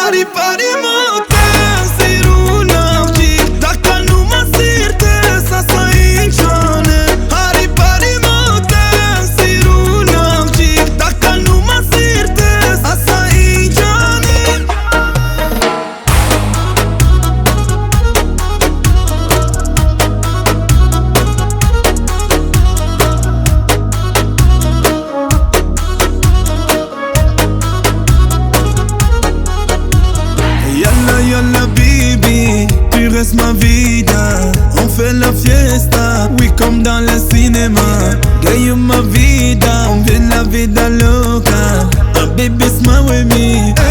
Pari, pari, mote, si runavci Dacă nu mă sirte, sa inčane Pari, pari, mote, si runavci Dacă nu mă sirte, sa inčane Yalla baby, tu restes ma vida. On fait la fiesta, oui comme dans le cinéma. Gagne ma vida, on vit la vida loca. Ah baby smile with me.